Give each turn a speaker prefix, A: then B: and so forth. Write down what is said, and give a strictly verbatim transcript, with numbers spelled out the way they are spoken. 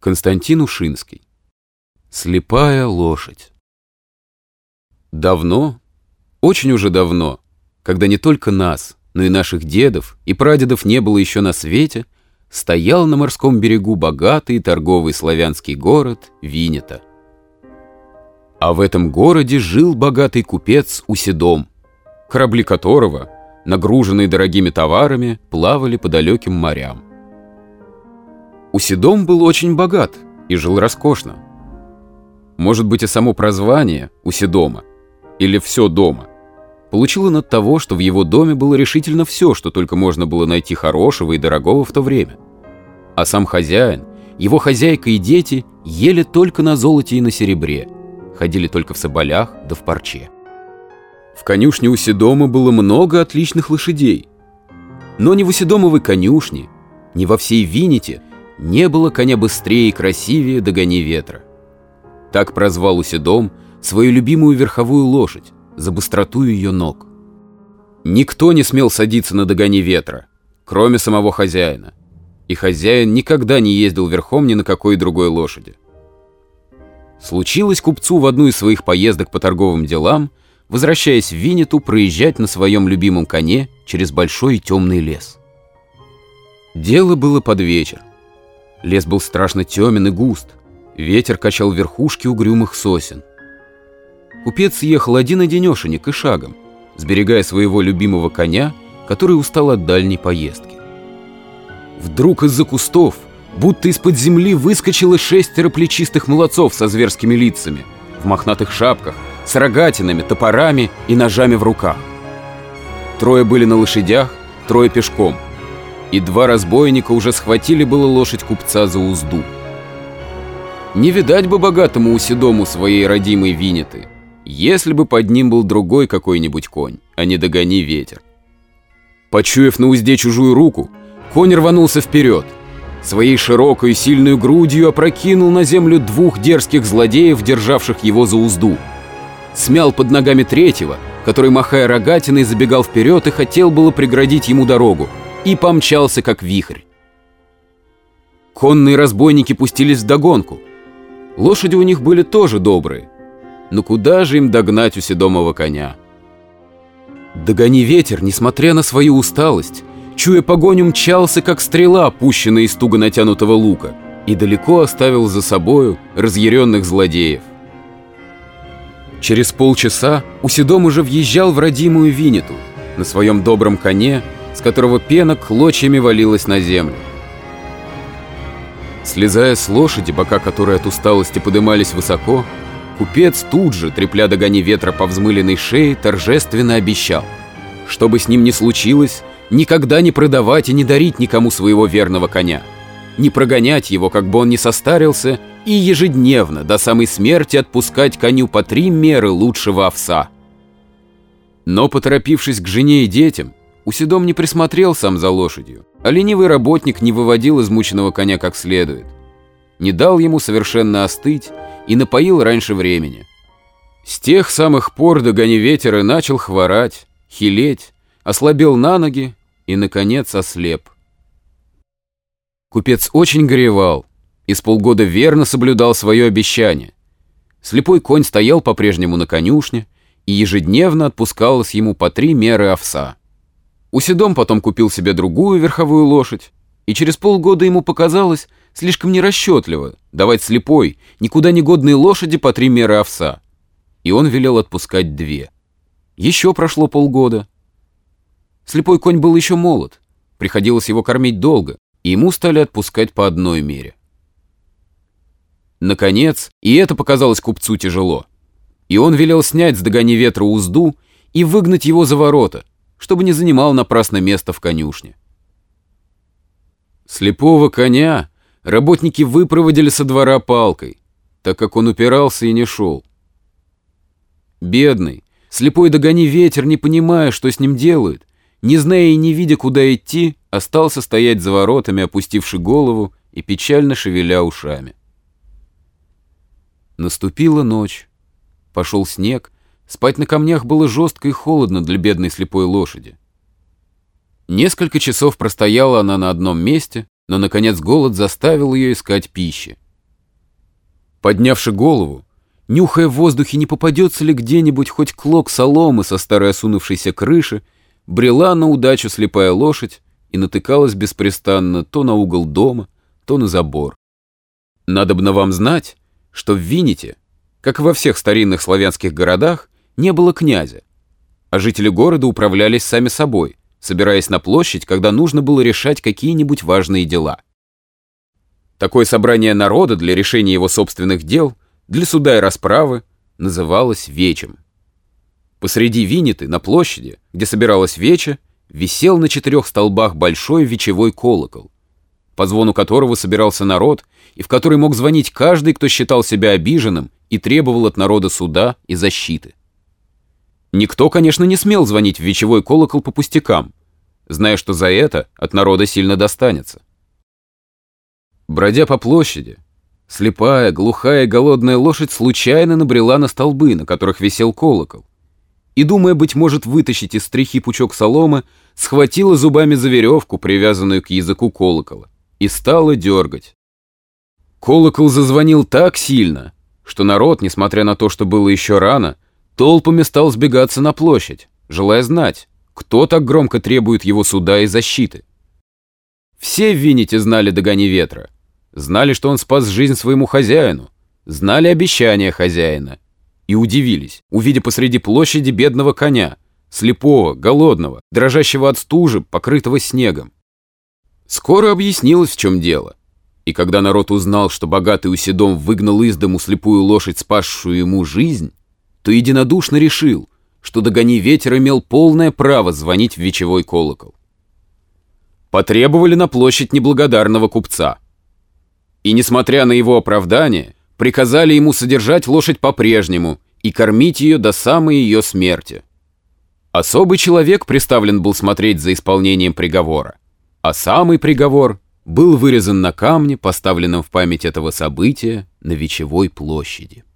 A: Константин Ушинский. Слепая лошадь. Давно, очень уже давно, когда не только нас, но и наших дедов и прадедов не было еще на свете, стоял на морском берегу богатый торговый славянский город Винета. А в этом городе жил богатый купец Уседом, корабли которого, нагруженные дорогими товарами, плавали по далеким морям. Уседом был очень богат и жил роскошно. Может быть, и само прозвание Уседома, или «все дома», получил он от того, что в его доме было решительно все, что только можно было найти хорошего и дорогого в то время. А сам хозяин, его хозяйка и дети ели только на золоте и на серебре, ходили только в соболях да в парче. В конюшне Уседома было много отличных лошадей, но ни в Уседомовой конюшне, ни во всей Винете не было коня быстрее и красивее «Догони ветра». Так прозвал Уседом свою любимую верховую лошадь за быстроту ее ног. Никто не смел садиться на «Догони ветра», кроме самого хозяина, и хозяин никогда не ездил верхом ни на какой другой лошади. Случилось купцу в одну из своих поездок по торговым делам, возвращаясь в Винету, проезжать на своем любимом коне через большой и темный лес. Дело было под вечер. Лес был страшно темен и густ, ветер качал верхушки угрюмых сосен. Купец ехал один-одинешенек и шагом, сберегая своего любимого коня, который устал от дальней поездки. Вдруг из-за кустов, будто из-под земли, выскочило шестеро плечистых молодцов со зверскими лицами, в мохнатых шапках, с рогатинами, топорами и ножами в руках. Трое были на лошадях, трое пешком, и два разбойника уже схватили было лошадь купца за узду. Не видать бы богатому Уседому своей родимой Винеты, если бы под ним был другой какой-нибудь конь, а не «Догони ветер». Почуяв на узде чужую руку, конь рванулся вперед, своей широкой сильной грудью опрокинул на землю двух дерзких злодеев, державших его за узду. Смял под ногами третьего, который, махая рогатиной, забегал вперед и хотел было преградить ему дорогу, и помчался, как вихрь. Конные разбойники пустились вдогонку. Лошади у них были тоже добрые, но куда же им догнать Уседомова коня? «Догони ветер», несмотря на свою усталость, чуя погоню, мчался, как стрела, пущенная из туго натянутого лука, и далеко оставил за собою разъяренных злодеев. Через полчаса Уседом уже въезжал в родимую Винету на своем добром коне, с которого пена клочьями валилась на землю. Слезая с лошади, бока которой от усталости подымались высоко, купец тут же, трепля «Догони ветра» по взмыленной шее, торжественно обещал, что бы с ним ни случилось, никогда не продавать и не дарить никому своего верного коня, не прогонять его, как бы он ни состарился, и ежедневно до самой смерти отпускать коню по три меры лучшего овса. Но, поторопившись к жене и детям, Уседом не присмотрел сам за лошадью, а ленивый работник не выводил измученного коня как следует, не дал ему совершенно остыть и напоил раньше времени. С тех самых пор «Догони ветер» и начал хворать, хилеть, ослабел на ноги и, наконец, ослеп. Купец очень горевал и с полгода верно соблюдал свое обещание. Слепой конь стоял по-прежнему на конюшне, и ежедневно отпускалось ему по три меры овса. Уседом потом купил себе другую верховую лошадь, и через полгода ему показалось слишком нерасчетливо давать слепой, никуда не годной лошади по три меры овса, и он велел отпускать две. Еще прошло полгода. Слепой конь был еще молод, приходилось его кормить долго, и ему стали отпускать по одной мере. Наконец, и это показалось купцу тяжело, и он велел снять с «Догони ветра» узду и выгнать его за ворота, чтобы не занимал напрасно место в конюшне. Слепого коня работники выпроводили со двора палкой, так как он упирался и не шел. Бедный, слепой «Догони ветер», не понимая, что с ним делают, не зная и не видя, куда идти, остался стоять за воротами, опустивши голову и печально шевеля ушами. Наступила ночь, пошел снег, спать на камнях было жестко и холодно для бедной слепой лошади. Несколько часов простояла она на одном месте, но, наконец, голод заставил ее искать пищи. Поднявши голову, нюхая в воздухе, не попадется ли где-нибудь хоть клок соломы со старой осунувшейся крыши, брела на удачу слепая лошадь и натыкалась беспрестанно то на угол дома, то на забор. Надобно вам знать, что в Винните, как и во всех старинных славянских городах, не было князя, а жители города управлялись сами собой, собираясь на площадь, когда нужно было решать какие-нибудь важные дела. Такое собрание народа для решения его собственных дел, для суда и расправы, называлось вечем. Посреди Винниты, на площади, где собиралась вече, висел на четырех столбах большой вечевой колокол, по звону которого собирался народ и в который мог звонить каждый, кто считал себя обиженным и требовал от народа суда и защиты. Никто, конечно, не смел звонить в вечевой колокол по пустякам, зная, что за это от народа сильно достанется. Бродя по площади, слепая, глухая и голодная лошадь случайно набрела на столбы, на которых висел колокол, и, думая, быть может, вытащить из стрихи пучок соломы, схватила зубами за веревку, привязанную к языку колокола, и стала дергать. Колокол зазвонил так сильно, что народ, несмотря на то, что было еще рано, толпами стал сбегаться на площадь, желая знать, кто так громко требует его суда и защиты. Все в Винните знали «Догони ветра», знали, что он спас жизнь своему хозяину, знали обещания хозяина и удивились, увидя посреди площади бедного коня, слепого, голодного, дрожащего от стужи, покрытого снегом. Скоро объяснилось, в чем дело, и когда народ узнал, что богатый Уседом выгнал из дому слепую лошадь, спасшую ему жизнь, то единодушно решил, что «Догони ветер» имел полное право звонить в вечевой колокол. Потребовали на площадь неблагодарного купца. И, несмотря на его оправдание, приказали ему содержать лошадь по-прежнему и кормить ее до самой ее смерти. Особый человек приставлен был смотреть за исполнением приговора, а самый приговор был вырезан на камне, поставленном в память этого события на Вечевой площади.